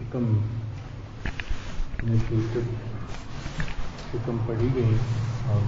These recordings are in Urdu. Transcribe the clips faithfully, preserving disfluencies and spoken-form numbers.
حکم میں سے حکم پڑھی گئی اور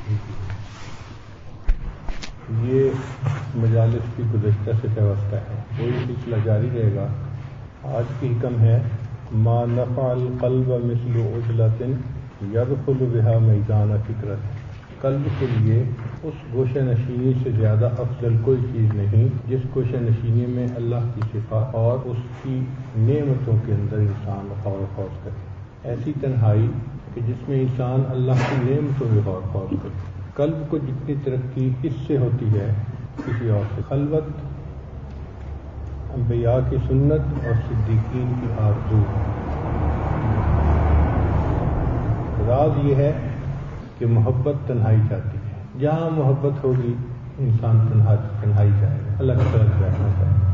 یہ مجالس کی گزشتہ سے پیوستہ ہے، وہی سلسلہ جاری رہے گا۔ آج کی حکم ہے ما نفع القلب مثل عجلۃ یدخل بها میدان فکرۃ۔ قلب کے لیے اس گوشہ نشینی سے زیادہ افضل کوئی چیز نہیں جس گوشہ نشینی میں اللہ کی صفات اور اس کی نعمتوں کے اندر انسان غور و خوض کرے، ایسی تنہائی کہ جس میں انسان اللہ کی نعمتوں میں غور و خوض کرے۔ قلب کو جتنی ترقی اس سے ہوتی ہے کسی اور سے۔ خلوت انبیاء کی سنت اور صدیقین کی آرزو۔ راز یہ ہے کہ محبت تنہائی چاہتی ہے، جہاں محبت ہوگی انسان تنہائی چاہے گا، اللہ کی طرف بیٹھنا چاہے گا،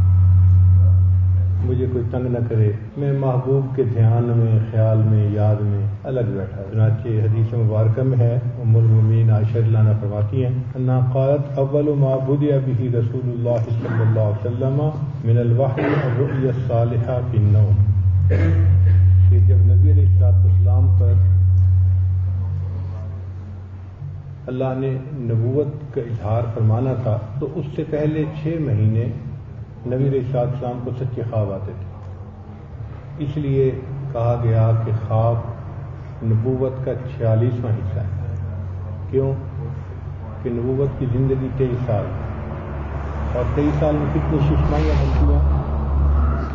مجھے کوئی تنگ نہ کرے، میں محبوب کے دھیان میں، خیال میں، یاد میں الگ بیٹھا۔ چنانچہ حدیث مبارکہ میں ہے، ام المؤمنین عائشہ رضی اللہ عنہا فرماتی ہیں انہا قالت اول ما بدأ به رسول اللہ صلی اللہ علیہ وسلم من الوحی الرؤیا الصالحہ فی النوم، کہ جب نبی علیہ السلام پر اللہ نے نبوت کا اظہار فرمانا تھا تو اس سے پہلے چھ مہینے نبی علیہ السلام کو سچے خواب آتے تھے، اس لیے کہا گیا کہ خواب نبوت کا چھیالیسواں حصہ ہے۔ کیوں؟ کہ نبوت کی زندگی تیئیس سال، اور تیئیس سال میں کتنی ششمائیاں بنتی ہیں؟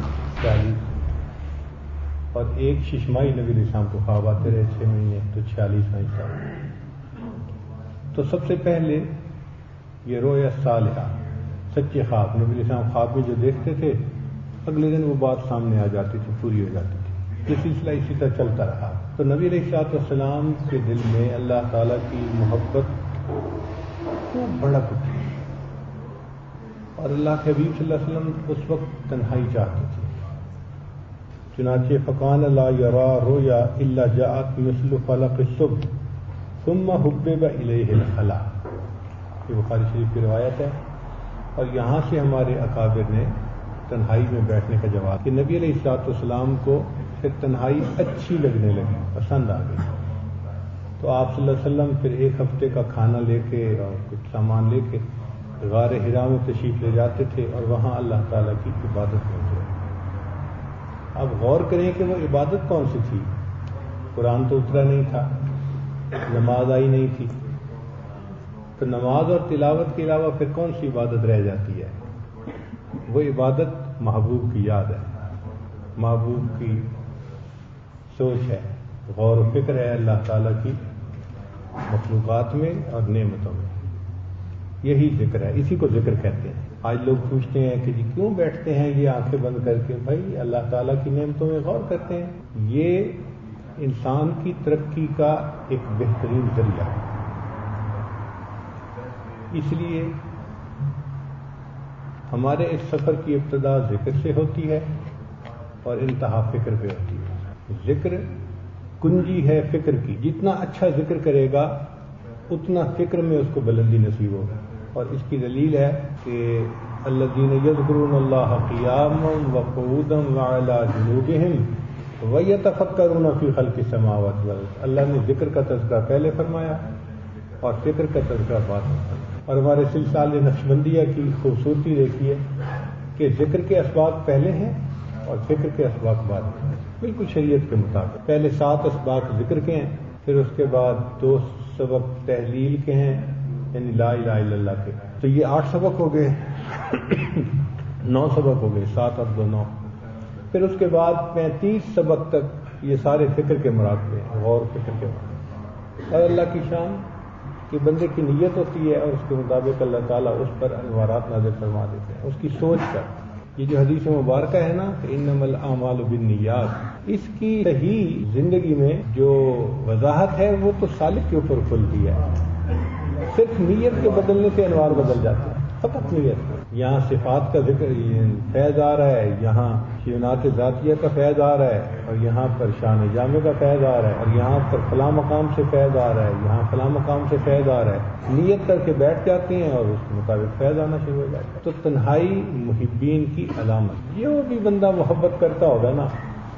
چالیس، اور ایک ششمائی نبی علیہ السلام کو خواب آتے رہے چھ مہینے، تو چھیالیسواں حصہ۔ تو سب سے پہلے یہ رویا صالحہ، سچے خواب، نبی علیہ السلام خواب میں جو دیکھتے تھے اگلے دن وہ بات سامنے آ جاتی تھی، پوری ہو جاتی تھی۔ یہ سلسلہ اسی طرح چلتا رہا۔ تو نبی علیہ السلام کے دل میں اللہ تعالیٰ کی محبت خوب بھڑک اٹھی، اور اللہ کے حبیب صلی اللہ علیہ وسلم اس وقت تنہائی چاہتے تھے۔ چنانچہ فکان لا یرا رویا الا جاءت مثل فلق الصبح ثم حبب الیہ الخلا، یہ بخاری شریف کی روایت ہے۔ اور یہاں سے ہمارے اکابر نے تنہائی میں بیٹھنے کا جواب کہ نبی علیہ الصلوۃ والسلام کو پھر تنہائی اچھی لگنے لگی، پسند آ گئی، تو آپ صلی اللہ علیہ وسلم پھر ایک ہفتے کا کھانا لے کے اور کچھ سامان لے کے غار حرا میں تشریف لے جاتے تھے اور وہاں اللہ تعالیٰ کی عبادت میں اترے۔ اب غور کریں کہ وہ عبادت کون سی تھی؟ قرآن تو اترا نہیں تھا، نماز آئی نہیں تھی، تو نماز اور تلاوت کے علاوہ پھر کون سی عبادت رہ جاتی ہے؟ وہ عبادت محبوب کی یاد ہے، محبوب کی سوچ ہے، غور و فکر ہے اللہ تعالیٰ کی مخلوقات میں اور نعمتوں میں، یہی ذکر ہے، اسی کو ذکر کہتے ہیں۔ آج لوگ پوچھتے ہیں کہ جی کیوں بیٹھتے ہیں یہ آنکھیں بند کر کے؟ بھائی اللہ تعالیٰ کی نعمتوں میں غور کرتے ہیں، یہ انسان کی ترقی کا ایک بہترین ذریعہ ہے۔ اس لیے ہمارے اس سفر کی ابتدا ذکر سے ہوتی ہے اور انتہا فکر پہ ہوتی ہے۔ ذکر کنجی ہے فکر کی، جتنا اچھا ذکر کرے گا اتنا فکر میں اس کو بلندی نصیب ہوگا، اور اس کی دلیل ہے کہ الذین یذکرون اللہ قیاما وقعودا وعلی جنوبہم وَيَتَفَكَّرُونَ فِي خَلْقِ السَّمَاوَاتِ وَالْأَرْضِ، اللہ نے ذکر کا تذکرہ پہلے فرمایا اور فکر کا تذکرہ بعد میں فرمایا۔ اور ہمارے سلسلہ نقشبندیہ کی خوبصورتی دیکھیے کہ ذکر کے اسباق پہلے ہیں اور فکر کے اسباق بعد میں، بالکل شریعت کے مطابق۔ پہلے سات اسباق ذکر کے ہیں، پھر اس کے بعد دو سبق تحلیل کے ہیں، یعنی لا الہ الا اللہ کے، تو یہ آٹھ سبق ہو گئے، نو سبق ہو گئے، سات اور دو نو۔ پھر اس کے بعد پینتیس سبق تک یہ سارے فکر کے مراقبے ہیں، غور فکر کے مراقبے، اور اللہ کی شان کہ بندے کی نیت ہوتی ہے اور اس کے مطابق اللہ تعالیٰ اس پر انوارات نازل فرما دیتے ہیں، اس کی سوچ پر۔ یہ جو حدیث مبارکہ ہے نا کہ انما الاعمال بالنیات، اس کی صحیح زندگی میں جو وضاحت ہے وہ تو سالک کے اوپر کھلتی ہے، صرف نیت کے بدلنے سے انوار بدل جاتے ہیں، فقط نیت۔ یہاں صفات کا ذکر فیض آ رہا ہے، یہاں شیونات ذاتیہ کا فیض آ رہا ہے، اور یہاں پر شان جامع کا فیض آ رہا ہے، اور یہاں پر فلاں مقام سے فیض آ رہا ہے، یہاں فلاں مقام سے فیض آ رہا ہے، نیت کر کے بیٹھ جاتے ہیں اور اس کے مطابق فیض آنا شروع ہو جاتا ہے۔ تو تنہائی محبین کی علامت، جو بھی بندہ محبت کرتا ہوگا نا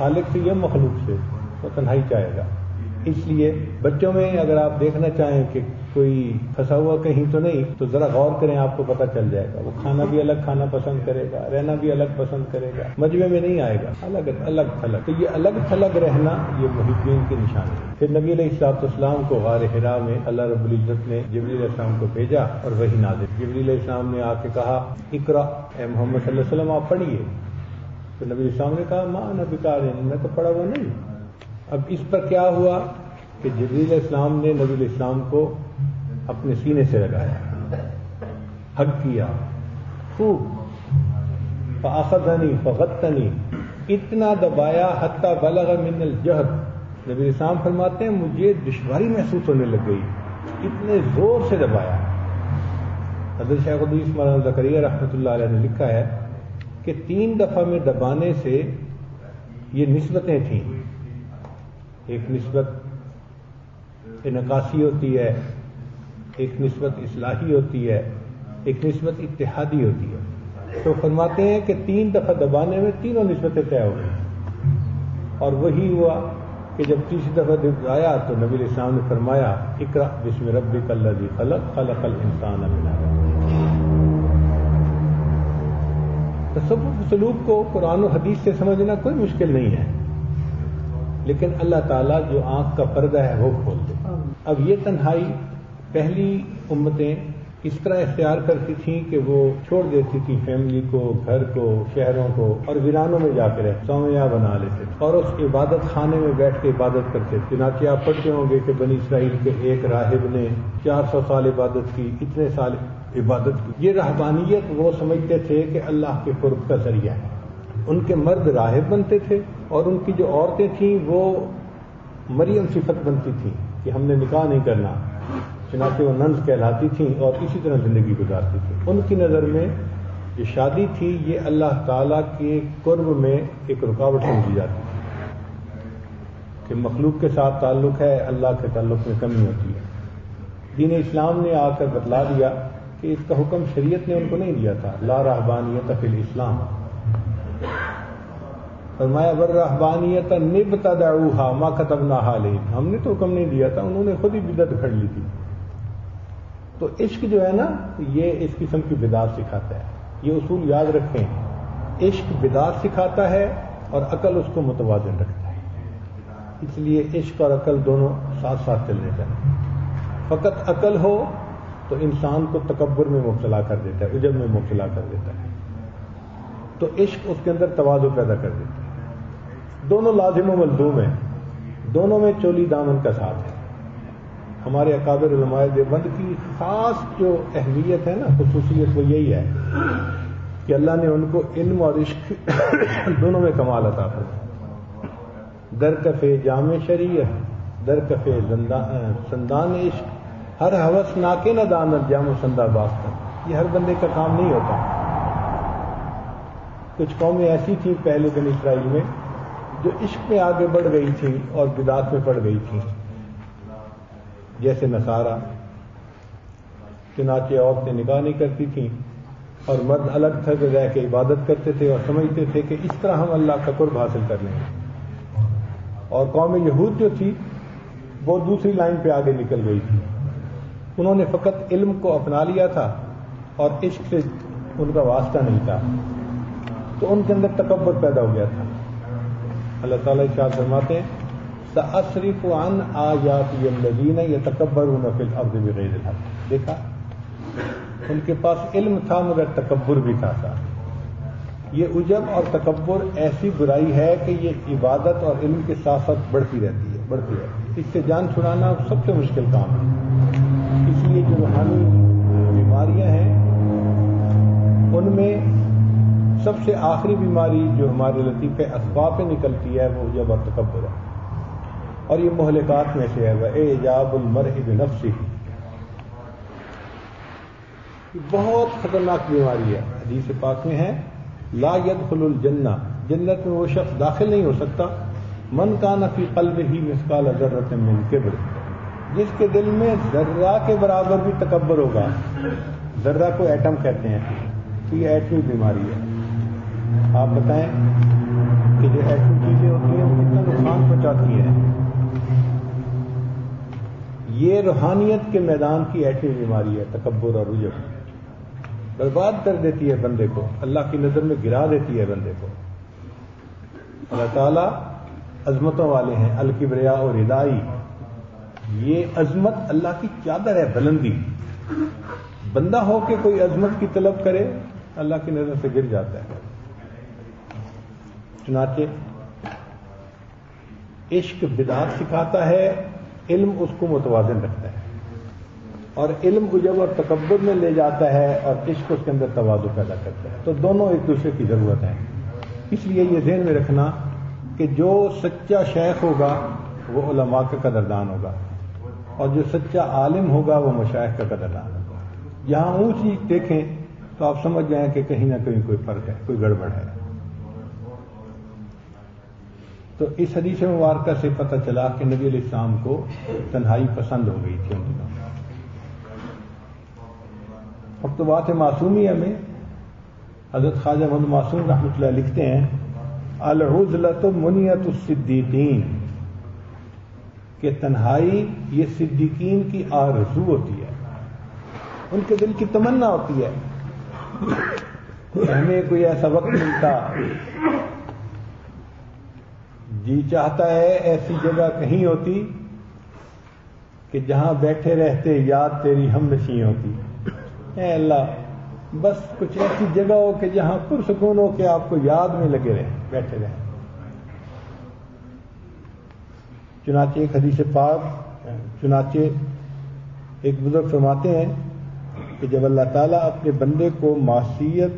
خالق سے یا مخلوق سے، وہ تنہائی چاہے گا۔ اس لیے بچوں میں اگر آپ دیکھنا چاہیں کہ کوئی پھنسا ہوا کہیں تو نہیں، تو ذرا غور کریں، آپ کو پتہ چل جائے گا۔ وہ کھانا بھی الگ کھانا پسند کرے گا، رہنا بھی الگ پسند کرے گا، مجمع میں نہیں آئے گا، الگ الگ تھلگ۔ تو یہ الگ تھلگ رہنا یہ محبین کی نشانی ہے۔ پھر نبی علیہ الصلوۃ والسلام کو غار حرا میں اللہ رب العزت نے جبریل علیہ السلام کو بھیجا اور وحی نازل۔ جبریل علیہ السلام نے آ کے کہا اقرا، اے محمد صلی اللہ علیہ وسلم آپ پڑھیے۔ تو نبی علیہ السلام نے کہا ما انا بقارئ، میں تو پڑھا ہوا نہیں۔ اب اس پر کیا ہوا کہ جبریل علیہ السلام نے نبی علیہ السلام کو اپنے سینے سے لگایا، حق کیا خوب، فاخذنی فغتنی، اتنا دبایا حتی بلغ من الجہد۔ نبی علیہ السلام فرماتے ہیں مجھے دشواری محسوس ہونے لگ گئی، اتنے زور سے دبایا۔ حضرت شیخ الحدیث مولانا زکریا رحمۃ اللہ علیہ نے لکھا ہے کہ تین دفعہ میں دبانے سے یہ نسبتیں تھیں، ایک نسبت انعکاسی ہوتی ہے، ایک نسبت اصلاحی ہوتی ہے، ایک نسبت اتحادی ہوتی ہے۔ تو فرماتے ہیں کہ تین دفعہ دبانے میں تینوں نسبتیں طے ہو گئی، اور وہی ہوا کہ جب تیسری دفعہ دبایا تو نبی علیہ السلام نے فرمایا اقرأ بسم ربک الذی خلق خلق الانسان من علق۔ تصوف سلوک کو قرآن و حدیث سے سمجھنا کوئی مشکل نہیں ہے، لیکن اللہ تعالیٰ جو آنکھ کا پردہ ہے وہ کھول دے۔ اب یہ تنہائی پہلی امتیں اس طرح اختیار کرتی تھیں کہ وہ چھوڑ دیتی تھیں فیملی کو، گھر کو، شہروں کو، اور ویرانوں میں جا کے رہتے، سومیا بنا لیتے تھے اور اس عبادت خانے میں بیٹھ کے عبادت کرتے تھے۔ چنانچہ آپ پڑھتے ہوں گے کہ بنی اسرائیل کے ایک راہب نے چار سو سال عبادت کی، اتنے سال عبادت کی۔ یہ رہبانیت وہ سمجھتے تھے کہ اللہ کے قرب کا ذریعہ ہے۔ ان کے مرد راہب بنتے تھے اور ان کی جو عورتیں تھیں وہ مریم صفت بنتی تھیں کہ ہم نے نکاح نہیں کرنا، چنانچہ وہ ننز کہلاتی تھیں اور اسی طرح زندگی گزارتی تھیں۔ ان کی نظر میں جو شادی تھی یہ اللہ تعالیٰ کے قرب میں ایک رکاوٹ سمجھی جاتی تھی کہ مخلوق کے ساتھ تعلق ہے، اللہ کے تعلق میں کمی ہوتی ہے۔ دین اسلام نے آ کر بتلا دیا کہ اس کا حکم شریعت نے ان کو نہیں دیا تھا، لا رہبانیت فی الاسلام۔ فرمایا والرہبانیت نبتدعوہا ما کتبناہا علیہم، ہم نے تو حکم نہیں دیا تھا، انہوں نے خود ہی بدعت گھڑ لی تھی۔ تو عشق جو ہے نا یہ اس قسم کی بدعت سکھاتا ہے۔ یہ اصول یاد رکھیں، عشق بدعت سکھاتا ہے اور عقل اس کو متوازن رکھتا ہے۔ اس لیے عشق اور عقل دونوں ساتھ ساتھ چلنے چاہیے۔ فقط عقل ہو تو انسان کو تکبر میں مبتلا کر دیتا ہے، عجب میں مبتلا کر دیتا ہے، تو عشق اس کے اندر تواضع پیدا کر دیتا ہے۔ دونوں لازم و ملزوم ہیں، دونوں میں چولی دامن کا ساتھ ہے۔ ہمارے اکابر علماء دیوبند کی خاص جو اہمیت ہے نا، خصوصیت وہ یہی ہے کہ اللہ نے ان کو علم اور عشق دونوں میں کمال عطا فرمایا۔ در کفے جام شریعت، در کفے سندان عشق، ہر ہوس ناکے نہ دانت جام و سندہ باستہ۔ یہ ہر بندے کا کام نہیں ہوتا۔ کچھ قومیں ایسی تھیں پہلے بنی اسرائیل میں جو عشق میں آگے بڑھ گئی تھیں اور بدعات میں پڑ گئی تھیں، جیسے نصارہ۔ چنانچہ عورتیں نکاح نہیں کرتی تھیں اور مرد الگ تھک رہ کے عبادت کرتے تھے اور سمجھتے تھے کہ اس طرح ہم اللہ کا قرب حاصل کر لیں گے۔ اور قوم یہود جو تھی وہ دوسری لائن پہ آگے نکل گئی تھی، انہوں نے فقط علم کو اپنا لیا تھا اور عشق سے ان کا واسطہ نہیں تھا، تو ان کے اندر تکبر پیدا ہو گیا تھا۔ اللہ تعالیٰ ارشاد فرماتے ہیں سأصرف عن آیاتی الذین یتکبرون فی الارض بغیر الحق۔ دیکھا، ان کے پاس علم تھا مگر تکبر بھی تھا ساتھ۔ یہ عجب اور تکبر ایسی برائی ہے کہ یہ عبادت اور علم کے ساتھ ساتھ بڑھتی رہتی ہے بڑھتی رہتی ہے اس سے جان چھڑانا سب سے مشکل کام ہے۔ اس لیے جو روحانی بیماریاں ہیں ان میں سب سے آخری بیماری جو ہمارے لطیفے اسباب پہ نکلتی ہے وہ عجب اور تکبر ہے، اور یہ مہلکات میں سے ہے وَإِعْجَابُ الْمَرْءِ بِنَفْسِهِ۔ بہت خطرناک بیماری ہے۔ حدیث پاک میں ہے لا يدخل الجنہ، جنت میں وہ شخص داخل نہیں ہو سکتا من کان فی قلبہ مثقال ذرۃ من کبر، جس کے دل میں ذرہ کے برابر بھی تکبر ہوگا۔ ذرہ کو ایٹم کہتے ہیں، تو یہ ایٹمی بیماری ہے۔ آپ بتائیں کہ جو ایٹمی چیزیں ہوتی ہیں اٹھاتی ہیں. یہ روحانیت کے میدان کی ایسی بیماری ہے تکبر اور عجب. برباد کر دیتی ہے بندے کو, اللہ کی نظر میں گرا دیتی ہے بندے کو. اللہ تعالیٰ عظمتوں والے ہیں. الکبریا اور ردائی, یہ عظمت اللہ کی چادر ہے, بلندی. بندہ ہو کے کوئی عظمت کی طلب کرے, اللہ کی نظر سے گر جاتا ہے. چنانچہ عشق بدعت سکھاتا ہے, علم اس کو متوازن رکھتا ہے, اور علم عجب اور تکبر میں لے جاتا ہے, اور عشق اس کے اندر تواضع پیدا کرتا ہے. تو دونوں ایک دوسرے کی ضرورت ہے. اس لیے یہ ذہن میں رکھنا کہ جو سچا شیخ ہوگا وہ علماء کا قدردان ہوگا, اور جو سچا عالم ہوگا وہ مشائخ کا قدردان ہوگا. جہاں اونچ نیچ دیکھیں تو آپ سمجھ جائیں کہ کہیں نہ کہیں کوئی فرق ہے, کوئی گڑبڑ ہے. تو اس حدیث مبارکہ سے پتہ چلا کہ نبی علیہ السلام کو تنہائی پسند ہو گئی تھی ان دنوں. اب تو بات ہے معصومیہ میں. حضرت خواجہ محمد معصوم رحمۃ اللہ لکھتے ہیں, العزلۃ منیۃ الصدیقین, کہ تنہائی یہ صدیقین کی آرزو ہوتی ہے, ان کے دل کی تمنا ہوتی ہے کہ ہمیں کوئی ایسا وقت ملتا, جی چاہتا ہے ایسی جگہ کہیں ہوتی کہ جہاں بیٹھے رہتے یاد تیری ہم نشیں ہوتی. اے اللہ, بس کچھ ایسی جگہ ہو کہ جہاں پرسکون ہو کہ آپ کو یاد میں لگے رہیں, بیٹھے رہیں. چنانچہ ایک حدیث پاک, چنانچہ ایک بزرگ فرماتے ہیں کہ جب اللہ تعالیٰ اپنے بندے کو معصیت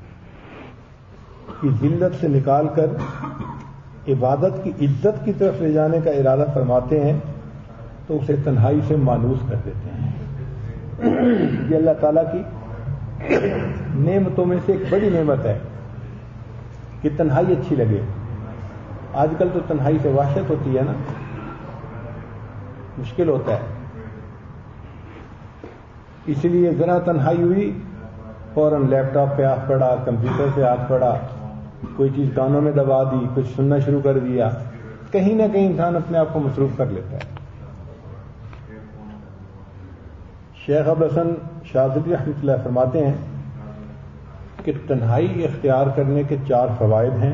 کی ذلت سے نکال کر عبادت کی عزت کی طرف لے جانے کا ارادہ فرماتے ہیں تو اسے تنہائی سے مانوس کر دیتے ہیں. یہ اللہ تعالیٰ کی نعمتوں میں سے ایک بڑی نعمت ہے کہ تنہائی اچھی لگے. آج کل تو تنہائی سے وحشت ہوتی ہے نا, مشکل ہوتا ہے. اسی لیے ذرا تنہائی ہوئی فوراً لیپ ٹاپ پہ ہاتھ پڑا, کمپیوٹر پہ ہاتھ پڑا, کوئی چیز کانوں میں دبا دی, کچھ سننا شروع کر دیا. کہیں نہ کہیں انسان اپنے آپ کو مصروف کر لیتا ہے. شیخ ابوالحسن شاذلی رحمۃ اللہ فرماتے ہیں کہ تنہائی اختیار کرنے کے چار فوائد ہیں.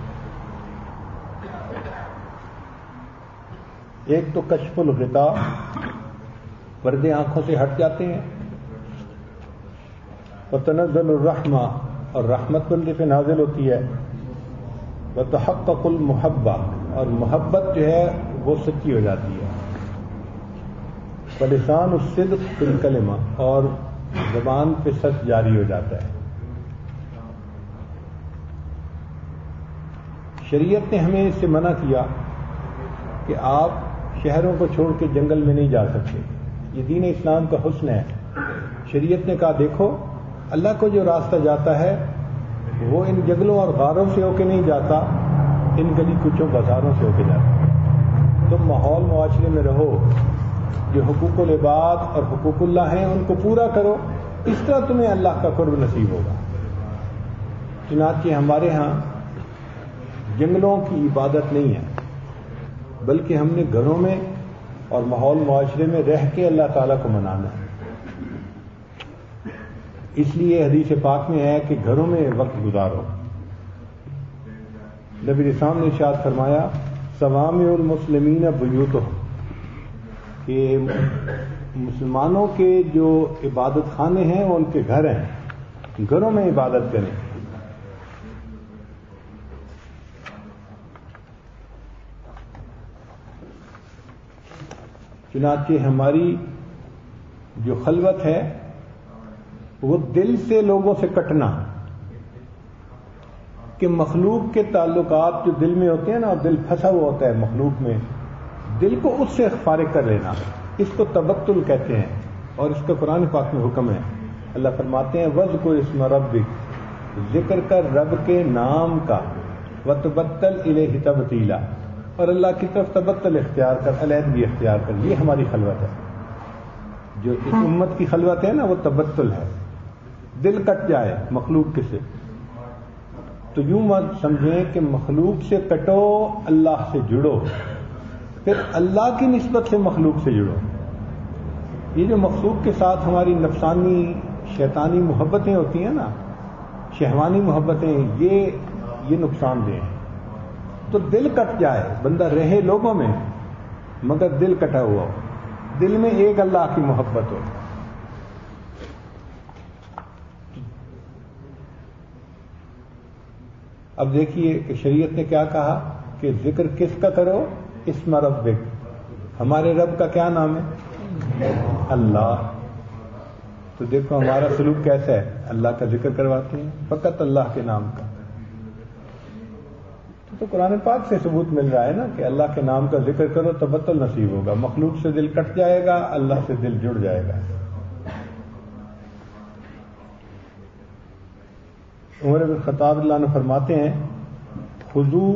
ایک تو کشف الغطاء, پردے آنکھوں سے ہٹ جاتے ہیں. وتنزل الرحمہ, اور رحمت بندے پہ نازل ہوتی ہے. وتحقق المحبہ, اور محبت جو ہے وہ سچی ہو جاتی ہے. ولسان الصدق فی الکلمہ, اور زبان پہ سچ جاری ہو جاتا ہے. شریعت نے ہمیں اس سے منع کیا کہ آپ شہروں کو چھوڑ کے جنگل میں نہیں جا سکتے. یہ دین اسلام کا حسن ہے. شریعت نے کہا دیکھو, اللہ کو جو راستہ جاتا ہے وہ ان جنگلوں اور غاروں سے ہو کے نہیں جاتا, ان گلی کوچوں بازاروں سے ہو کے جاتا. تم ماحول معاشرے میں رہو, جو حقوق العباد اور حقوق اللہ ہیں ان کو پورا کرو, اس طرح تمہیں اللہ کا قرب نصیب ہوگا. چنانچہ ہمارے ہاں جنگلوں کی عبادت نہیں ہے, بلکہ ہم نے گھروں میں اور ماحول معاشرے میں رہ کے اللہ تعالیٰ کو منانا ہے. اس لیے حدیث پاک میں ہے کہ گھروں میں وقت گزارو. نبی اسلام نے ارشاد فرمایا, صوامع المسلمین بیوتہم, کہ مسلمانوں کے جو عبادت خانے ہیں وہ ان کے گھر ہیں, گھروں میں عبادت کریں. چنانچہ ہماری جو خلوت ہے وہ دل سے لوگوں سے کٹنا, کہ مخلوق کے تعلقات جو دل میں ہوتے ہیں نا, دل پھنسا ہوا ہوتا ہے مخلوق میں, دل کو اس سے فارغ کر لینا, اس کو تبتل کہتے ہیں, اور اس کا قرآن پاک میں حکم ہے. اللہ فرماتے ہیں وَاذْكُرِ اسْمَ رَبِّكَ, ذکر کر رب کے نام کا, وَتَبَتَّلْ إِلَيْهِ تَبْتِيلًا, اور اللہ کی طرف تبتل اختیار کر, علیحدگی اختیار کر. یہ ہماری خلوت ہے. جو اس امت کی خلوت ہے نا وہ تبتل ہے, دل کٹ جائے مخلوق کے سے. تو یوں مت سمجھیں کہ مخلوق سے کٹو, اللہ سے جڑو. پھر اللہ کی نسبت سے مخلوق سے جڑو. یہ جو مخلوق کے ساتھ ہماری نفسانی شیطانی محبتیں ہوتی ہیں نا، شہوانی محبتیں، یہ یہ نقصان دہ ہیں. تو دل کٹ جائے، بندہ رہے لوگوں میں مگر دل کٹا ہوا ہو، دل میں ایک اللہ کی محبت ہو. اب دیکھیے کہ شریعت نے کیا کہا کہ ذکر کس کا کرو؟ اسم ربک. ہمارے رب کا کیا نام ہے؟ اللہ. تو دیکھو ہمارا سلوک کیسا ہے، اللہ کا ذکر کرواتے ہیں فقط اللہ کے نام کا. تو قرآن پاک سے ثبوت مل رہا ہے نا کہ اللہ کے نام کا ذکر کرو تبتل نصیب ہوگا، مخلوق سے دل کٹ جائے گا، اللہ سے دل جڑ جائے گا. عمر بن خطاب اللہ عنہ فرماتے ہیں خذوا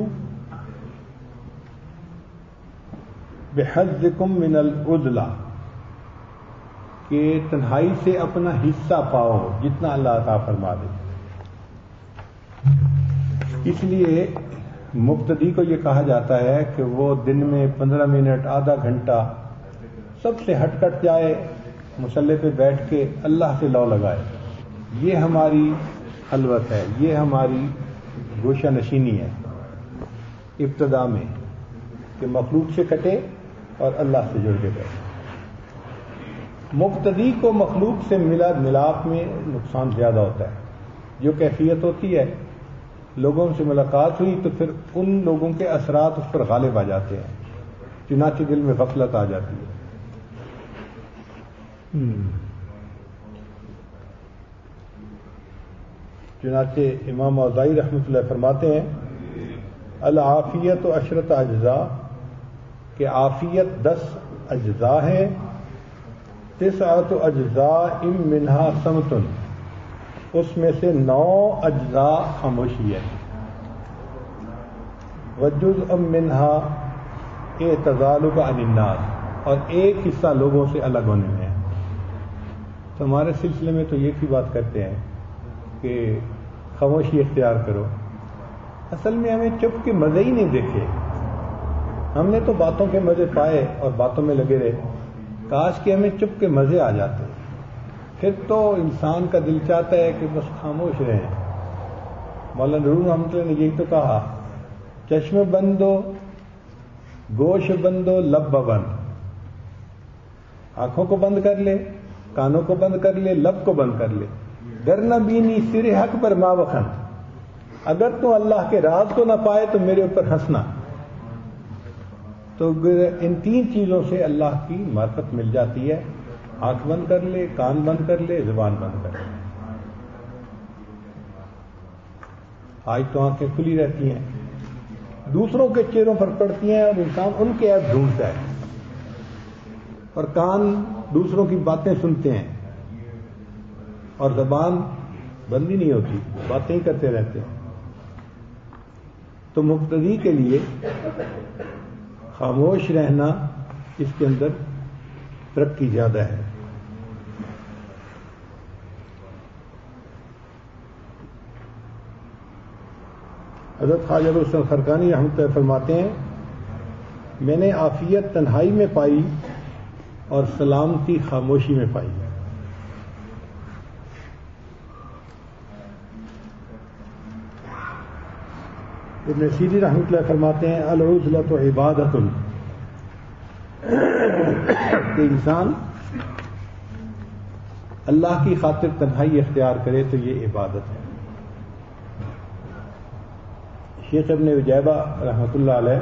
بحظکم من العزلہ، کہ تنہائی سے اپنا حصہ پاؤ جتنا اللہ عطا فرما دے. اس لیے مقتدی کو یہ کہا جاتا ہے کہ وہ دن میں پندرہ منٹ آدھا گھنٹہ سب سے ہٹ کٹ جائے، مصلی پہ بیٹھ کے اللہ سے لو لگائے. یہ ہماری خلوت ہے، یہ ہماری گوشہ نشینی ہے ابتدا میں، کہ مخلوق سے کٹے اور اللہ سے جڑ کے بیٹھے. مقتدی کو مخلوق سے ملا ملاپ میں نقصان زیادہ ہوتا ہے. جو کیفیت ہوتی ہے لوگوں سے ملاقات ہوئی تو پھر ان لوگوں کے اثرات اس پر غالب آ جاتے ہیں، چنانچہ دل میں غفلت آ جاتی ہے. چنانچہ امام اوزاعی رحمۃ اللہ فرماتے ہیں العافیت و عشرت اجزاء، کہ عافیت دس اجزاء ہے. تسعۃ اجزاء منہا صمتن، اس میں سے نو اجزاء خاموشی ہے. وجزء منہا اعتزالک عن الناس، اور ایک حصہ لوگوں سے الگ ہونے میں ہے. تو ہمارے سلسلے میں تو یہ بھی بات کرتے ہیں کہ خاموشی اختیار کرو. اصل میں ہمیں چپ کے مزے ہی نہیں دیکھے، ہم نے تو باتوں کے مزے پائے اور باتوں میں لگے رہے. کاش کہ ہمیں چپ کے مزے آ جاتے، پھر تو انسان کا دل چاہتا ہے کہ بس خاموش رہیں. مولانا روم رحمۃ اللہ نے یہی تو کہا، چشم بندو گوش بندو لب بند. آنکھوں کو بند کر لے، کانوں کو بند کر لے، لب کو بند کر لے. گر نہ بینی سر حق پر ما وخن، اگر تو اللہ کے راز کو نہ پائے تو میرے اوپر ہنسنا. تو ان تین چیزوں سے اللہ کی معرفت مل جاتی ہے. آنکھ بند کر لے، کان بند کر لے، زبان بند کر لے. آج تو آنکھیں کھلی رہتی ہیں، دوسروں کے چہروں پر پڑتی ہیں اور انسان ان کے عیب ڈھونڈتا ہے، اور کان دوسروں کی باتیں سنتے ہیں، اور زبان بند ہی نہیں ہوتی، باتیں ہی کرتے رہتے ہیں. تو مقتدی کے لیے خاموش رہنا اس کے اندر ترقی زیادہ ہے. حضرت خواجہ ابوالحسن خرقانی رحمۃ اللہ فرماتے ہیں میں نے عافیت تنہائی میں پائی اور سلامتی خاموشی میں پائی. ابن سیری رحمۃ اللہ فرماتے ہیں العزلۃ عبادۃ، کہ انسان اللہ کی خاطر تنہائی اختیار کرے تو یہ عبادت ہے. شیخ ابن عجیبہ رحمۃ اللہ علیہ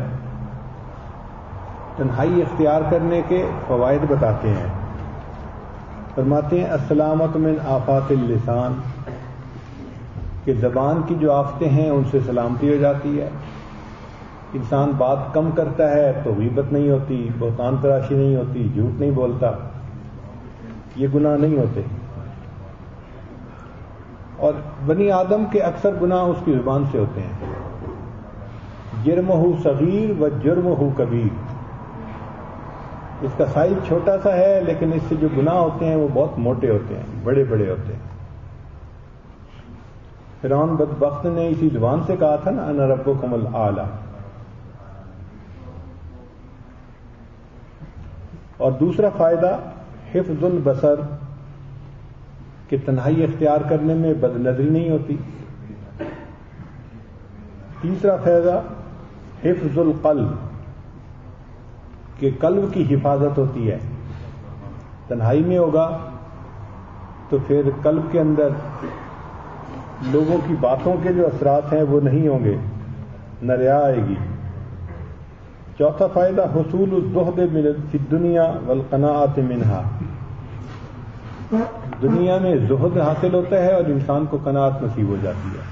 تنہائی اختیار کرنے کے فوائد بتاتے ہیں. فرماتے ہیں السلامۃ من آفات اللسان، کہ زبان کی جو آفتیں ہیں ان سے سلامتی ہو جاتی ہے. انسان بات کم کرتا ہے تو غیبت نہیں ہوتی، بہتان تراشی نہیں ہوتی، جھوٹ نہیں بولتا، یہ گناہ نہیں ہوتے. اور بنی آدم کے اکثر گناہ اس کی زبان سے ہوتے ہیں. جرمہ صغیر و جرمہ کبیر، اس کا سائز چھوٹا سا ہے لیکن اس سے جو گناہ ہوتے ہیں وہ بہت موٹے ہوتے ہیں، بڑے بڑے ہوتے ہیں. فرعون بدبخت نے اسی زبان سے کہا تھا نا انا ربکم الاعلی. اور دوسرا فائدہ حفظ البصر، کہ تنہائی اختیار کرنے میں بد نظری نہیں ہوتی۔ تیسرا فائدہ حفظ القلب، کہ قلب کی حفاظت ہوتی ہے۔ تنہائی میں ہوگا تو پھر قلب کے اندر لوگوں کی باتوں کے جو اثرات ہیں وہ نہیں ہوں گے، نہ ریا آئے گی۔ چوتھا فائدہ حصول الزہد من فی الدنیا والقناعۃ منہا، دنیا میں زہد حاصل ہوتا ہے اور انسان کو قناعت نصیب ہو جاتی ہے۔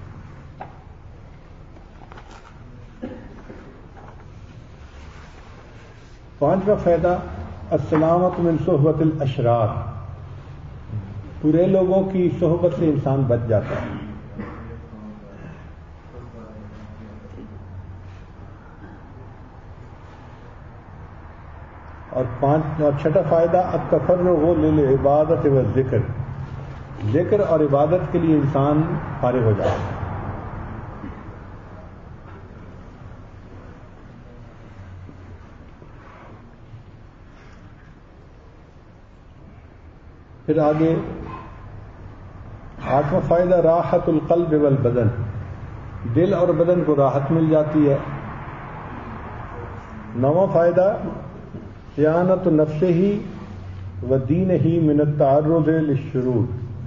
پانچواں فائدہ السلامت من صحبت الاشرار، برے لوگوں کی صحبت سے انسان بچ جاتا ہے۔ اور پانچ اور چھٹا فائدہ التفرغ للعبادت والذکر، ذکر اور عبادت کے لیے انسان فارغ ہو جاتا ہے۔ پھر آگے آٹھواں فائدہ راحت القلب والبدن، دل اور بدن کو راحت مل جاتی ہے۔ نواں فائدہ صیانت نفس ہی و دین ہی من التعرض للشرور،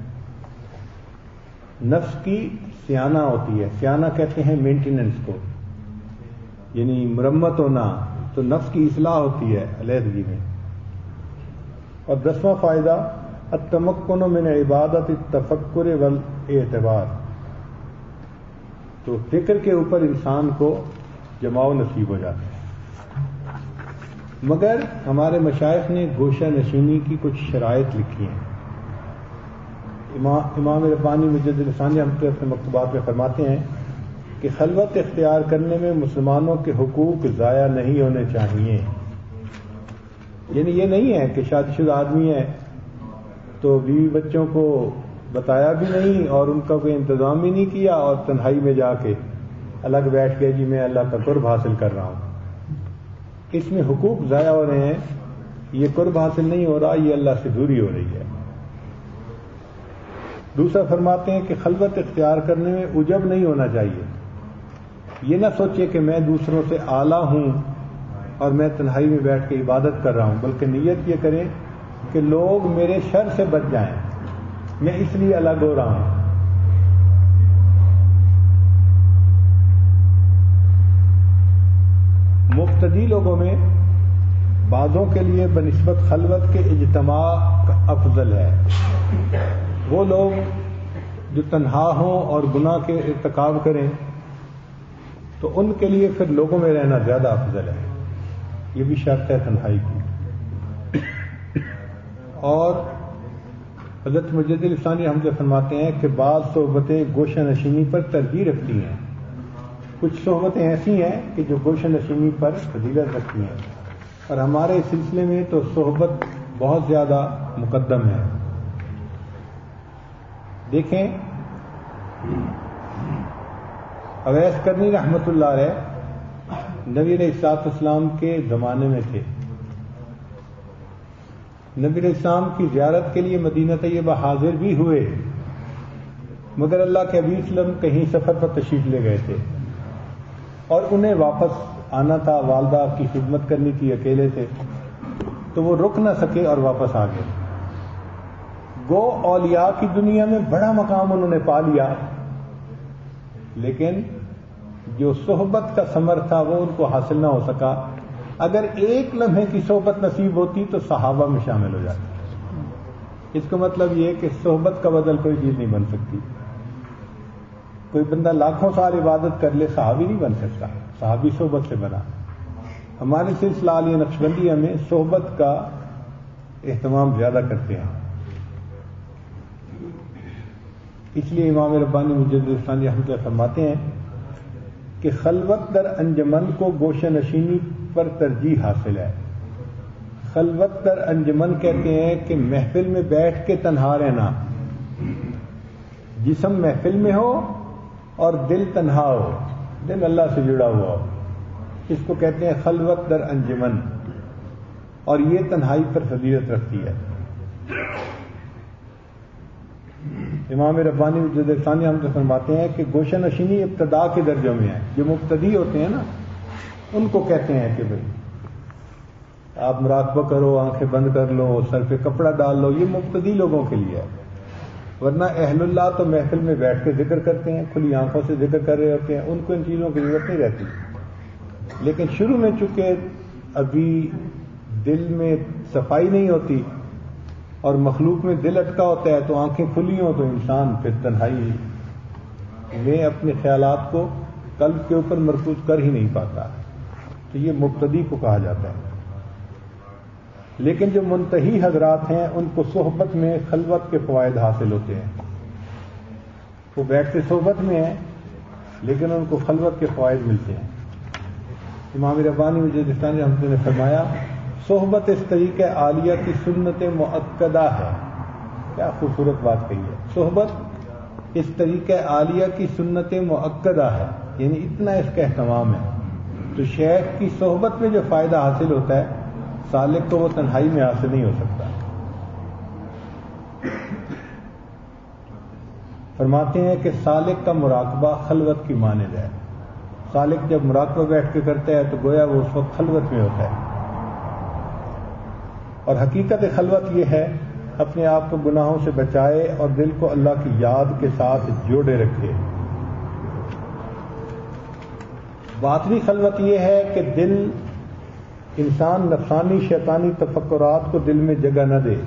نفس کی صیانہ ہوتی ہے، صیانہ کہتے ہیں مینٹیننس کو، یعنی مرمت ہونا، تو نفس کی اصلاح ہوتی ہے علیحدگی میں۔ اور دسواں فائدہ التمکن من عبادت التفکر والاعتبار، تو فکر کے اوپر انسان کو جماؤ نصیب ہو جاتا ہے۔ مگر ہمارے مشائخ نے گوشہ نشینی کی کچھ شرائط لکھی ہیں۔ امام ربانی مجدد ثانی ہم اپنے مکتوبات میں فرماتے ہیں کہ خلوت اختیار کرنے میں مسلمانوں کے حقوق ضائع نہیں ہونے چاہیے، یعنی یہ نہیں ہے کہ شادی شدہ آدمی ہے تو بیوی بچوں کو بتایا بھی نہیں اور ان کا کوئی انتظام بھی نہیں کیا اور تنہائی میں جا کے الگ بیٹھ کے جی میں اللہ کا قرب حاصل کر رہا ہوں، اس میں حقوق ضائع ہو رہے ہیں، یہ قرب حاصل نہیں ہو رہا، یہ اللہ سے دوری ہو رہی ہے۔ دوسرا فرماتے ہیں کہ خلوت اختیار کرنے میں عجب نہیں ہونا چاہیے، یہ نہ سوچے کہ میں دوسروں سے اعلیٰ ہوں اور میں تنہائی میں بیٹھ کے عبادت کر رہا ہوں، بلکہ نیت یہ کریں کہ لوگ میرے شر سے بچ جائیں، میں اس لیے الگ ہو رہا ہوں۔ مبتدی لوگوں میں بعضوں کے لیے بنسبت خلوت کے اجتماع افضل ہے، وہ لوگ جو تنہا ہوں اور گناہ کے ارتکاب کریں تو ان کے لیے پھر لوگوں میں رہنا زیادہ افضل ہے، یہ بھی شرط ہے تنہائی کی۔ اور حضرت مجدد ثانی ہم سے فرماتے ہیں کہ بعض صحبتیں گوشہ نشینی پر ترجیح رکھتی ہیں، کچھ صحبتیں ایسی ہیں کہ جو گوشہ نشینی پر فضیلت رکھتی ہیں، اور ہمارے سلسلے میں تو صحبت بہت زیادہ مقدم ہے۔ دیکھیں اویس کرنی رحمت اللہ علیہ نبی علیہ الصلوۃ والسلام کے زمانے میں تھے، نبی علیہ السلام کی زیارت کے لیے مدینہ طیبہ حاضر بھی ہوئے، مگر اللہ کے حبیب صلی اللہ علیہ وسلم کہیں سفر پر تشریف لے گئے تھے اور انہیں واپس آنا تھا، والدہ کی خدمت کرنی تھی، اکیلے تھے، تو وہ رک نہ سکے اور واپس آ گئے۔ گو اولیاء کی دنیا میں بڑا مقام انہوں نے پا لیا، لیکن جو صحبت کا ثمر تھا وہ ان کو حاصل نہ ہو سکا۔ اگر ایک لمحے کی صحبت نصیب ہوتی تو صحابہ میں شامل ہو جاتی۔ اس کا مطلب یہ کہ صحبت کا بدل کوئی چیز نہیں بن سکتی۔ کوئی بندہ لاکھوں سال عبادت کر لے صحابی نہیں بن سکتا، صحابی صحبت سے بنا۔ ہمارے سلسلہ عالیہ نقشبندیہ میں صحبت کا اہتمام زیادہ کرتے ہیں، اس لیے امام ربانی مجدد ثانی رحمۃ اللہ فرماتے ہیں کہ خلوت در انجمن کو گوشہ نشینی پر ترجیح حاصل ہے۔ خلوت در انجمن کہتے ہیں کہ محفل میں بیٹھ کے تنہا رہنا، جسم محفل میں ہو اور دل تنہا ہو، دل اللہ سے جڑا ہوا ہو، اس کو کہتے ہیں خلوت در انجمن۔ اور یہ تنہائی پر فضیلت رکھتی ہے. امام ربانی ثانی ہم تو فرماتے ہیں کہ گوشہ نشینی ابتدا کے درجوں میں ہے. جو مبتدی ہوتے ہیں نا ان کو کہتے ہیں کہ بھائی آپ مراقبہ کرو، آنکھیں بند کر لو، سر پہ کپڑا ڈال لو، یہ مبتدی لوگوں کے لیے ہے. ورنہ اہل اللہ تو محفل میں بیٹھ کے ذکر کرتے ہیں، کھلی آنکھوں سے ذکر کر رہے ہوتے ہیں، ان کو ان چیزوں کی ضرورت نہیں رہتی. لیکن شروع میں چونکہ ابھی دل میں صفائی نہیں ہوتی اور مخلوق میں دل اٹکا ہوتا ہے، تو آنکھیں کھلی ہوں تو انسان پھر تنہائی میں اپنے خیالات کو قلب کے اوپر مرکوز کر ہی نہیں پاتا. تو یہ مبتدی کو کہا جاتا ہے. لیکن جو منتہی حضرات ہیں ان کو صحبت میں خلوت کے فوائد حاصل ہوتے ہیں. وہ بیٹھتے صحبت میں ہیں لیکن ان کو خلوت کے فوائد ملتے ہیں. امام ربانی مجددی رحمۃ اللہ نے فرمایا صحبت اس طریقہ عالیہ کی سنت مؤکدہ ہے. کیا خوبصورت بات کہی ہے. صحبت اس طریقہ عالیہ کی سنت مؤکدہ ہے، یعنی اتنا اس کا اہتمام ہے. تو شیخ کی صحبت میں جو فائدہ حاصل ہوتا ہے سالک کو وہ تنہائی میں حاصل نہیں ہو سکتا. فرماتے ہیں کہ سالک کا مراقبہ خلوت کی مانند ہے. سالک جب مراقبہ بیٹھ کے کرتا ہے تو گویا وہ اس وقت خلوت میں ہوتا ہے. اور حقیقت خلوت یہ ہے اپنے آپ کو گناہوں سے بچائے اور دل کو اللہ کی یاد کے ساتھ جوڑے رکھے. باطنی خلوت یہ ہے کہ دل انسان نفسانی شیطانی تفکرات کو دل میں جگہ نہ دے.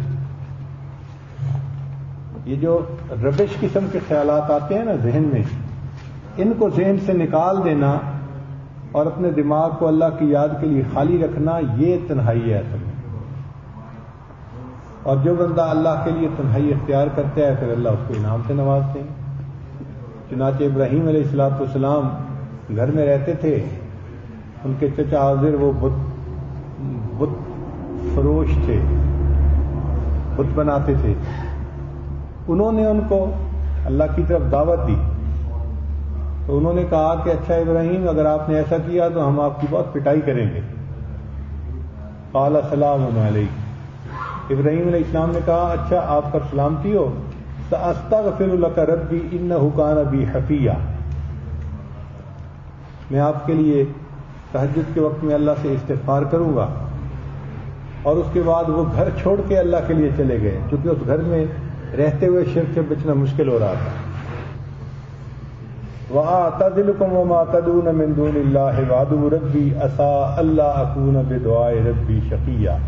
یہ جو ربش قسم کے خیالات آتے ہیں نا ذہن میں، ان کو ذہن سے نکال دینا اور اپنے دماغ کو اللہ کی یاد کے لیے خالی رکھنا، یہ تنہائی ہے اصل میں. اور جو بندہ اللہ کے لیے تنہائی اختیار کرتا ہے پھر اللہ اس کو انعام سے نوازتے ہیں. چنانچہ ابراہیم علیہ الصلوۃ والسلام گھر میں رہتے تھے. ان کے چچا حاضر وہ بت بت فروش تھے، بت بناتے تھے. انہوں نے ان کو اللہ کی طرف دعوت دی تو انہوں نے کہا کہ اچھا ابراہیم اگر آپ نے ایسا کیا تو ہم آپ کی بہت پٹائی کریں گے. قال السلام علیکم. ابراہیم علیہ السلام نے کہا اچھا آپ پر سلامتی ہو. سأستغفر لک ربی انہ کان بی حفیہ. میں آپ کے لیے تہجد کے وقت میں اللہ سے استغفار کروں گا. اور اس کے بعد وہ گھر چھوڑ کے اللہ کے لیے چلے گئے کیونکہ اس گھر میں رہتے ہوئے شرک سے بچنا مشکل ہو رہا تھا. وَأَعْتَزِلُكُمْ وَمَا تَدْعُونَ مِن دُونِ اللَّهِ وَأَدْعُو رَبِّي عَسَىٰ أَلَّا أَكُونَ بِدُعَاءِ رَبِّي شَقِيًّا.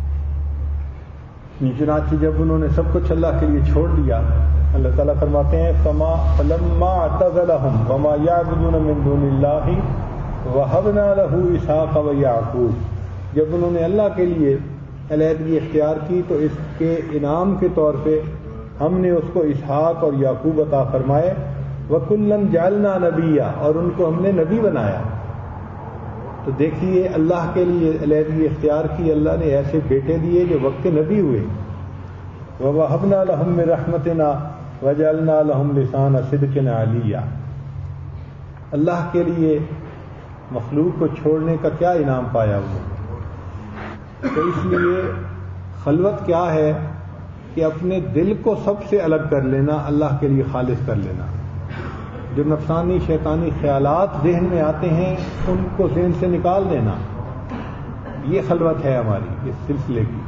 چنانچہ جب انہوں نے سب کچھ اللہ کے لیے چھوڑ دیا، اللہ تعالیٰ فرماتے ہیں فما فلما اعتزلهم وما يعبدون من دون الله وهبنا له اسحاق ويعقوب. جب انہوں نے اللہ کے لیے علیحدگی اختیار کی تو اس کے انعام کے طور پہ ہم نے اس کو اسحاق اور یعقوب عطا فرمائے. وَكُلًّا جَعَلْنَا نَبِيًّا، اور ان کو ہم نے نبی بنایا. تو دیکھیے اللہ کے لیے علیحدگی اختیار کی، اللہ نے ایسے بیٹے دیے جو وقت نبی ہوئے. وَوَهَبْنَا لَهُم مِّن رَحْمَتِنَا وَجَعَلْنَا لَهُمْ لِسَانَ صِدْقٍ عَلِيًّا. اللہ کے لیے مخلوق کو چھوڑنے کا کیا انعام پایا انہوں نے. تو اس لیے خلوت کیا ہے کہ اپنے دل کو سب سے الگ کر لینا، اللہ کے لیے خالص کر لینا. جو نفسانی شیطانی خیالات ذہن میں آتے ہیں ان کو ذہن سے نکال دینا، یہ خلوت ہے ہماری اس سلسلے کی.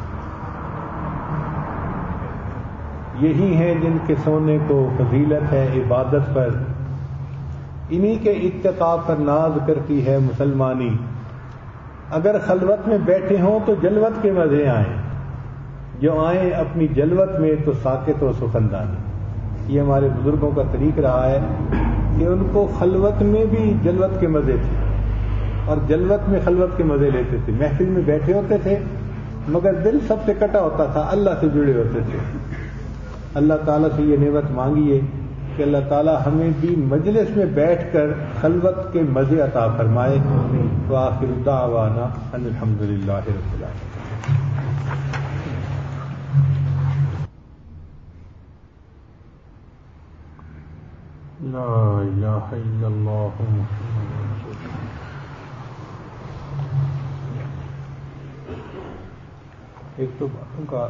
یہی ہیں جن کے سونے کو فضیلت ہے عبادت پر، انہی کے اتقاء پر ناز کرتی ہے مسلمانی. اگر خلوت میں بیٹھے ہوں تو جلوت کے مزے آئیں، جو آئیں اپنی جلوت میں تو ساکت و سخندانی. یہ ہمارے بزرگوں کا طریق رہا ہے کہ ان کو خلوت میں بھی جلوت کے مزے تھے اور جلوت میں خلوت کے مزے لیتے تھے. محفل میں بیٹھے ہوتے تھے مگر دل سب سے کٹا ہوتا تھا، اللہ سے جڑے ہوتے تھے. اللہ تعالیٰ سے یہ نعمت مانگیے کہ اللہ تعالیٰ ہمیں بھی مجلس میں بیٹھ کر خلوت کے مزے عطا فرمائے. وآخر دعوانا ان الحمد للہ رب العالمین. لا الہ الا اللہ محمد رسول اللہ. ایک تو باتوں کا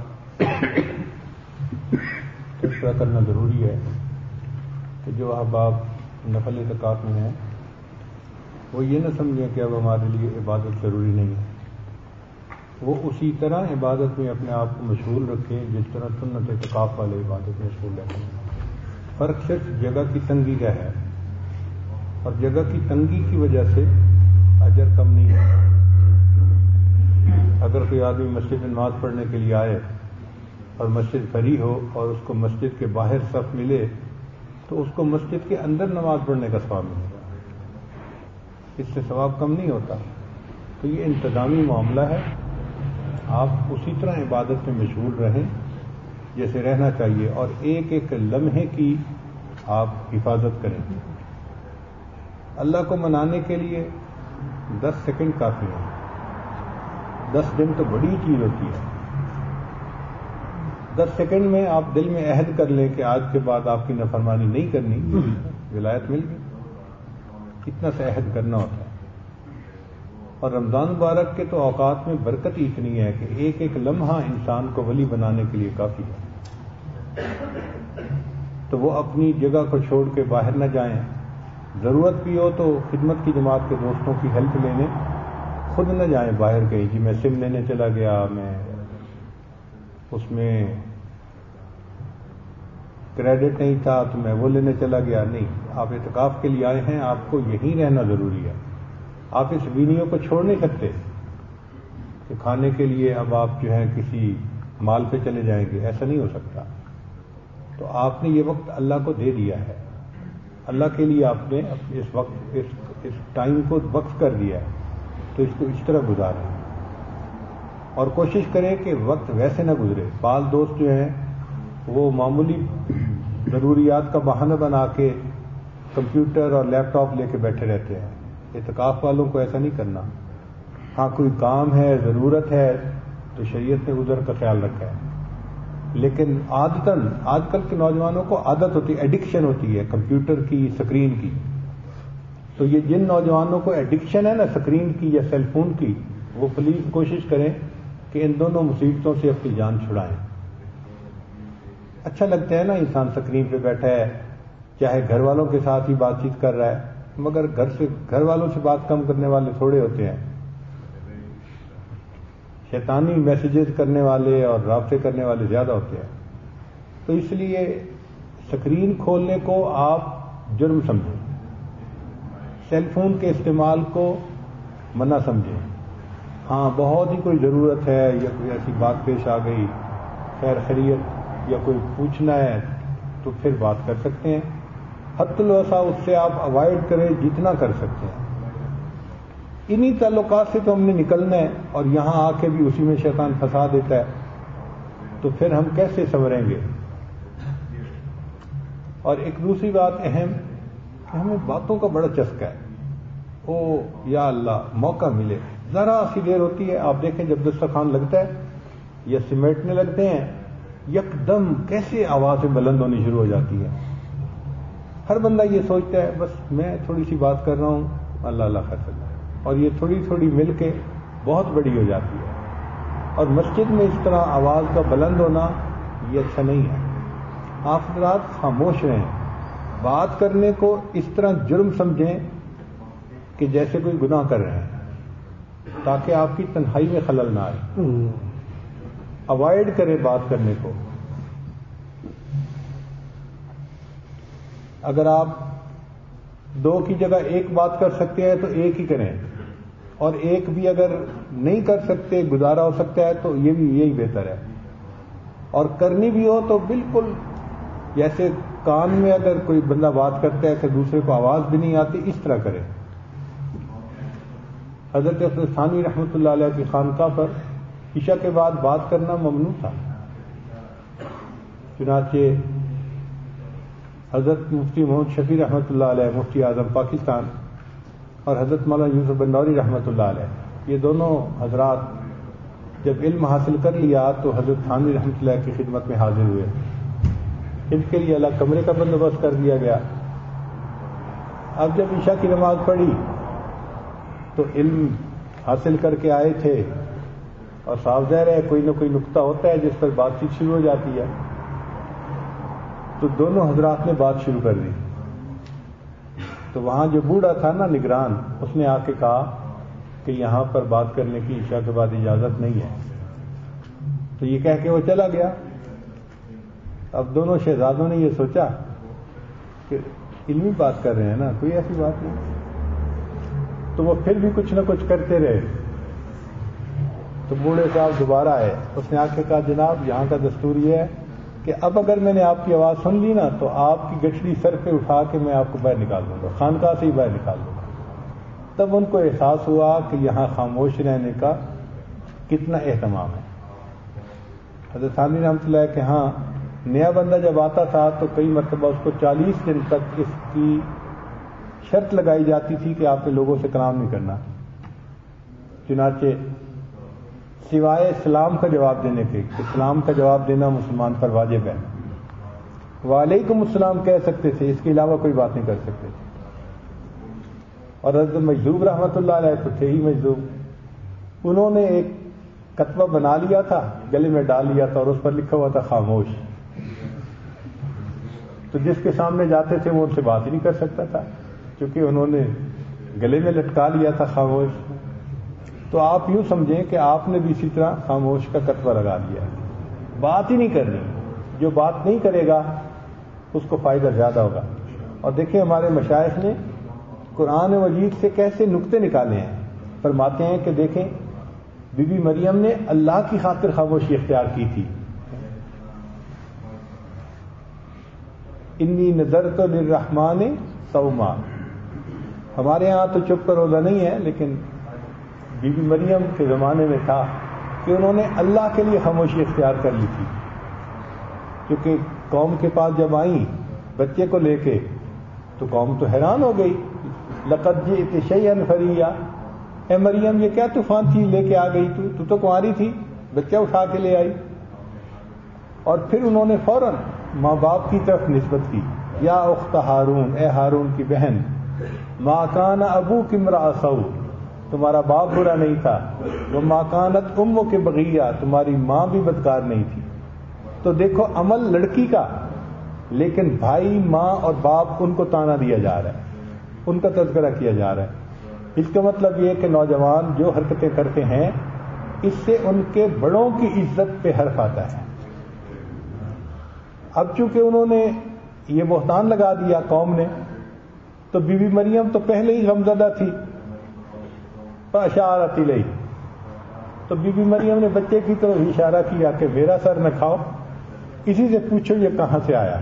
تذکرہ کرنا ضروری ہے کہ جو احباب نفل اعتکاف میں ہیں وہ یہ نہ سمجھیں کہ اب ہمارے لیے عبادت ضروری نہیں ہے. وہ اسی طرح عبادت میں اپنے آپ کو مشغول رکھیں جس طرح سنت اعتکاف والے عبادت میں مشغول رہتے ہیں. فرق صرف جگہ کی تنگی کا ہے، اور جگہ کی تنگی کی وجہ سے اجر کم نہیں ہے. اگر کوئی آدمی مسجد میں نماز پڑھنے کے لیے آئے اور مسجد بھری ہو اور اس کو مسجد کے باہر صف ملے تو اس کو مسجد کے اندر نماز پڑھنے کا ثواب ملے گا، اس سے ثواب کم نہیں ہوتا. تو یہ انتظامی معاملہ ہے. آپ اسی طرح عبادت میں مشغول رہیں جیسے رہنا چاہیے، اور ایک ایک لمحے کی آپ حفاظت کریں. اللہ کو منانے کے لیے دس سیکنڈ کافی ہے. دس دن تو بڑی چیز ہوتی ہے. دس سیکنڈ میں آپ دل میں عہد کر لیں کہ آج کے بعد آپ کی نافرمانی نہیں کرنی، ولایت مل گئی. کتنا سا عہد کرنا ہوتا ہے. اور رمضان مبارک کے تو اوقات میں برکت ہی اتنی ہے کہ ایک ایک لمحہ انسان کو ولی بنانے کے لیے کافی ہے. تو وہ اپنی جگہ کو چھوڑ کے باہر نہ جائیں. ضرورت بھی ہو تو خدمت کی جماعت کے دوستوں کی ہیلپ لینے خود نہ جائیں باہر کہیں جی میں سم لینے چلا گیا، میں اس میں کریڈٹ نہیں تھا تو میں وہ لینے چلا گیا. نہیں، آپ اعتکاف کے لیے آئے ہیں، آپ کو یہیں رہنا ضروری ہے. آپ اس ویڈیو کو چھوڑ نہیں سکتے کہ کھانے کے لیے اب آپ جو ہے کسی مال پہ چلے جائیں گے، ایسا نہیں ہو سکتا. تو آپ نے یہ وقت اللہ کو دے دیا ہے، اللہ کے لیے آپ نے اس وقت اس اس ٹائم کو وقف کر دیا ہے، تو اس کو اس طرح گزاریں اور کوشش کریں کہ وقت ویسے نہ گزرے. بعض دوست جو ہیں وہ معمولی ضروریات کا بہانہ بنا کے کمپیوٹر اور لیپ ٹاپ لے کے بیٹھے رہتے ہیں. اعتکاف والوں کو ایسا نہیں کرنا. ہاں کوئی کام ہے، ضرورت ہے تو شریعت نے عذر کا خیال رکھا ہے، لیکن عادتاً آج کل کے نوجوانوں کو عادت ہوتی ہے، ایڈکشن ہوتی ہے کمپیوٹر کی، اسکرین کی. تو یہ جن نوجوانوں کو ایڈکشن ہے نا اسکرین کی یا سیل فون کی، وہ پلیز کوشش کریں کہ ان دونوں مصیبتوں سے اپنی جان چھڑائیں. اچھا لگتا ہے نا انسان اسکرین پہ بیٹھا ہے، چاہے گھر والوں کے ساتھ ہی بات چیت کر رہا ہے، مگر گھر سے گھر والوں سے بات کم کرنے والے تھوڑے ہوتے ہیں. شیطانی میسیجز کرنے والے اور رابطے کرنے والے زیادہ ہوتے ہیں. تو اس لیے اسکرین کھولنے کو آپ جرم سمجھیں، سیل فون کے استعمال کو منع سمجھیں. ہاں بہت ہی کوئی ضرورت ہے یا کوئی ایسی بات پیش آ گئی، خیر خیریت یا کوئی پوچھنا ہے تو پھر بات کر سکتے ہیں. حت الوسع اس سے آپ اوائڈ کریں جتنا کر سکتے ہیں. انہی تعلقات سے تو ہم نے نکلنا ہے، اور یہاں آ کے بھی اسی میں شیطان پھنسا دیتا ہے. تو پھر ہم کیسے سنوریں گے؟ اور ایک دوسری بات اہم کہ ہمیں باتوں کا بڑا چسکا ہے. او یا اللہ موقع ملے، ذرا سی دیر ہوتی ہے، آپ دیکھیں جب دسترخوان لگتا ہے یا سمیٹنے لگتے ہیں یکدم کیسے آوازیں بلند ہونی شروع ہو جاتی ہے. ہر بندہ یہ سوچتا ہے بس میں تھوڑی سی بات کر رہا ہوں، اللہ اللہ خیر کرنا، اور یہ تھوڑی تھوڑی مل کے بہت بڑی ہو جاتی ہے. اور مسجد میں اس طرح آواز کا بلند ہونا یہ اچھا نہیں ہے. آپ حضرات خاموش رہیں، بات کرنے کو اس طرح جرم سمجھیں کہ جیسے کوئی گناہ کر رہے ہیں، تاکہ آپ کی تنہائی میں خلل نہ آئے. اوائڈ کریں بات کرنے کو. اگر آپ دو کی جگہ ایک بات کر سکتے ہیں تو ایک ہی کریں، اور ایک بھی اگر نہیں کر سکتے، گزارا ہو سکتا ہے تو یہ بھی یہی بہتر ہے. اور کرنی بھی ہو تو بالکل جیسے کان میں اگر کوئی بندہ بات کرتا ہے کہ دوسرے کو آواز بھی نہیں آتی، اس طرح کرے. حضرت ثانوی رحمۃ اللہ علیہ کی خانقاہ پر عشاء کے بعد بات کرنا ممنوع تھا. چنانچہ حضرت مفتی محمد شفیع رحمۃ اللہ علیہ مفتی اعظم پاکستان اور حضرت مولانا یوسف بندوری رحمۃ اللہ علیہ، یہ دونوں حضرات جب علم حاصل کر لیا تو حضرت ثانوی رحمۃ اللہ کی خدمت میں حاضر ہوئے. ان کے لیے الگ کمرے کا بندوبست کر دیا گیا. اب جب عشاء کی نماز پڑھی تو علم حاصل کر کے آئے تھے اور صاف ظاہر ہے کوئی نہ کوئی نقطہ ہوتا ہے جس پر بات چیت شروع ہو جاتی ہے. تو دونوں حضرات نے بات شروع کر دی. تو وہاں جو بوڑھا تھا نا نگران، اس نے آ کے کہا کہ یہاں پر بات کرنے کی عشاء کے بعد اجازت نہیں ہے. تو یہ کہہ کے وہ چلا گیا. اب دونوں شہزادوں نے یہ سوچا کہ علمی بات کر رہے ہیں نا، کوئی ایسی بات نہیں. تو وہ پھر بھی کچھ نہ کچھ کرتے رہے. تو بوڑھے صاحب دوبارہ آئے. اس نے آ کے کہا جناب یہاں کا دستور یہ ہے کہ اب اگر میں نے آپ کی آواز سن لی نا تو آپ کی گٹھڑی سر پہ اٹھا کے میں آپ کو باہر نکال دوں گا، خانقاہ سے ہی باہر نکال دوں گا. تب ان کو احساس ہوا کہ یہاں خاموش رہنے کا کتنا اہتمام ہے. حضرت ثانی رحمۃ اللہ کہ ہاں نیا بندہ جب آتا تھا تو کئی مرتبہ اس کو چالیس دن تک اس کی شرط لگائی جاتی تھی کہ آپ نے لوگوں سے کلام نہیں کرنا، چنانچہ سوائے اسلام کا جواب دینے کے. اسلام کا جواب دینا مسلمان پر واجب ہے. وعلیکم السلام کہہ سکتے تھے، اس کے علاوہ کوئی بات نہیں کر سکتے تھے. اور حضرت مجذوب رحمۃ اللہ علیہ تو تھے ہی مجذوب، انہوں نے ایک کتبہ بنا لیا تھا، گلے میں ڈال لیا تھا اور اس پر لکھا ہوا تھا خاموش. تو جس کے سامنے جاتے تھے وہ ان سے بات ہی نہیں کر سکتا تھا کیونکہ انہوں نے گلے میں لٹکا لیا تھا خاموش. تو آپ یوں سمجھیں کہ آپ نے بھی اسی طرح خاموش کا کتبہ لگا لیا ہے، بات ہی نہیں کرنی. جو بات نہیں کرے گا اس کو فائدہ زیادہ ہوگا. اور دیکھیں ہمارے مشائخ نے قرآن مجید سے کیسے نقطے نکالے ہیں. فرماتے ہیں کہ دیکھیں بی بی مریم نے اللہ کی خاطر خاموشی اختیار کی تھی. انی نذرت للرحمن صوما. ہمارے ہاں تو چپ کا روزہ نہیں ہے، لیکن بی بی مریم کے زمانے میں تھا کہ انہوں نے اللہ کے لیے خاموشی اختیار کر لی تھی. کیونکہ قوم کے پاس جب آئیں بچے کو لے کے تو قوم تو حیران ہو گئی. لقد جئت شیئا فریا، اے مریم یہ کیا طوفان تھی لے کے آ گئی، تو تو تو کنواری تھی، بچہ اٹھا کے لے آئی. اور پھر انہوں نے فوراً ماں باپ کی طرف نسبت کی. یا اخت ہارون، اے ہارون کی بہن، ما کان ابوک امرأ سوء، تمہارا باپ برا نہیں تھا. وہ ما کانت امک بغیہ، تمہاری ماں بھی بدکار نہیں تھی. تو دیکھو عمل لڑکی کا، لیکن بھائی ماں اور باپ ان کو تانا دیا جا رہا ہے، ان کا تذکرہ کیا جا رہا ہے. اس کا مطلب یہ کہ نوجوان جو حرکتیں کرتے ہیں اس سے ان کے بڑوں کی عزت پہ حرف آتا ہے. اب چونکہ انہوں نے یہ بہتان لگا دیا قوم نے، تو بی بی مریم تو پہلے ہی غمزدہ تھی. فاشارت الیہ، تو بی بی مریم نے بچے کی طرف اشارہ کیا کہ میرا سر نہ کھاؤ، اسی سے پوچھو یہ کہاں سے آیا.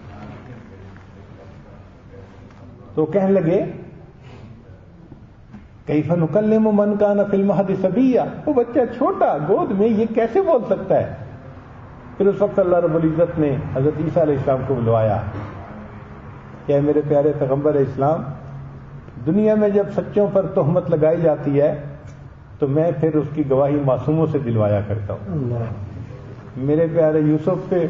تو کہنے لگے کیف نکلم من کان فی المہد صبیا، وہ بچہ چھوٹا گود میں یہ کیسے بول سکتا ہے. پھر اس وقت اللہ رب العزت نے حضرت عیسیٰ علیہ السلام کو بلوایا کہ میرے پیارے پیغمبر اسلام، دنیا میں جب سچوں پر تہمت لگائی جاتی ہے تو میں پھر اس کی گواہی معصوموں سے دلوایا کرتا ہوں. میرے پیارے یوسف پہ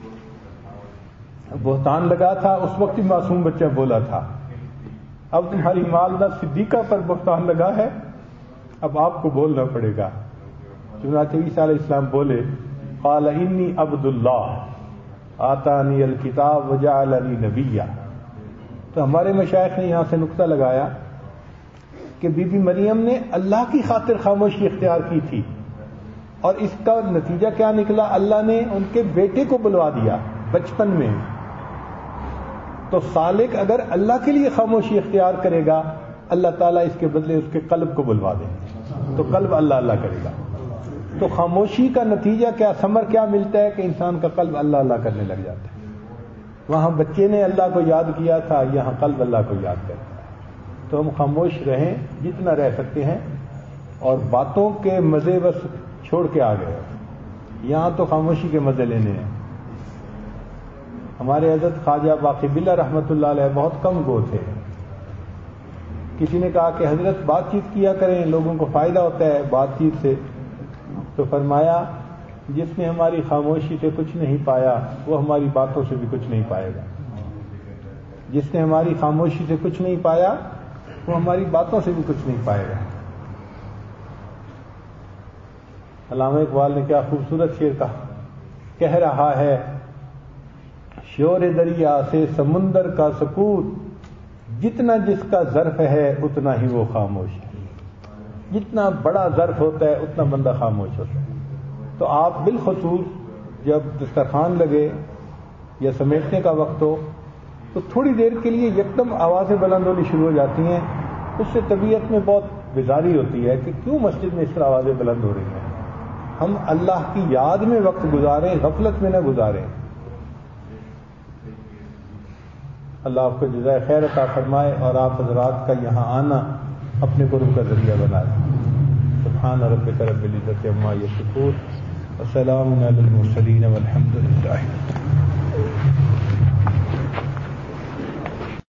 بہتان لگا تھا، اس وقت ہی معصوم بچہ بولا تھا. اب تمہاری والدہ صدیقہ پر بہتان لگا ہے، اب آپ کو بولنا پڑے گا. چنانچہ عیسیٰ علیہ السلام بولے قال انی عبد اللہ آتانی الکتاب وجعلنی نبیا. تو ہمارے مشائخ نے یہاں سے نقطہ لگایا کہ بی بی مریم نے اللہ کی خاطر خاموشی اختیار کی تھی، اور اس کا نتیجہ کیا نکلا، اللہ نے ان کے بیٹے کو بلوا دیا بچپن میں. تو سالک اگر اللہ کے لیے خاموشی اختیار کرے گا اللہ تعالیٰ اس کے بدلے اس کے قلب کو بلوا دے، تو قلب اللہ اللہ کرے گا. تو خاموشی کا نتیجہ کیا، ثمر کیا ملتا ہے کہ انسان کا قلب اللہ اللہ کرنے لگ جاتا ہے. وہاں بچے نے اللہ کو یاد کیا تھا، یہاں قلب اللہ کو یاد کرتا ہے. تو ہم خاموش رہیں جتنا رہ سکتے ہیں، اور باتوں کے مزے بس چھوڑ کے آ گئے. یہاں تو خاموشی کے مزے لینے ہیں. ہمارے حضرت خواجہ باقی باللہ رحمۃ اللہ علیہ بہت کم گو تھے. کسی نے کہا کہ حضرت بات چیت کیا کریں، لوگوں کو فائدہ ہوتا ہے بات چیت سے. تو فرمایا جس نے ہماری خاموشی سے کچھ نہیں پایا وہ ہماری باتوں سے بھی کچھ نہیں پائے گا. جس نے ہماری خاموشی سے کچھ نہیں پایا وہ ہماری باتوں سے بھی کچھ نہیں پائے گا. علامہ اقبال نے کیا خوبصورت شعر کہا، کہہ رہا ہے شور دریا سے سمندر کا سکوت، جتنا جس کا ظرف ہے اتنا ہی وہ خاموش ہے۔ جتنا بڑا ظرف ہوتا ہے اتنا بندہ خاموش ہوتا ہے۔ تو آپ بالخصوص جب دسترخوان لگے یا سمیٹنے کا وقت ہو تو تھوڑی دیر کے لیے یکدم آوازیں بلند ہونی شروع ہو جاتی ہیں، اس سے طبیعت میں بہت بیزاری ہوتی ہے کہ کیوں مسجد میں اس طرح آوازیں بلند ہو رہی ہیں۔ ہم اللہ کی یاد میں وقت گزاریں، غفلت میں نہ گزاریں۔ اللہ آپ کو جزائے خیر عطا فرمائے اور آپ حضرات کا یہاں آنا اپنے قرب کا ذریعہ بنائے۔ سبحان ربک رب العزۃ عما یصفون وسلام علی المرسلین والحمد للہ۔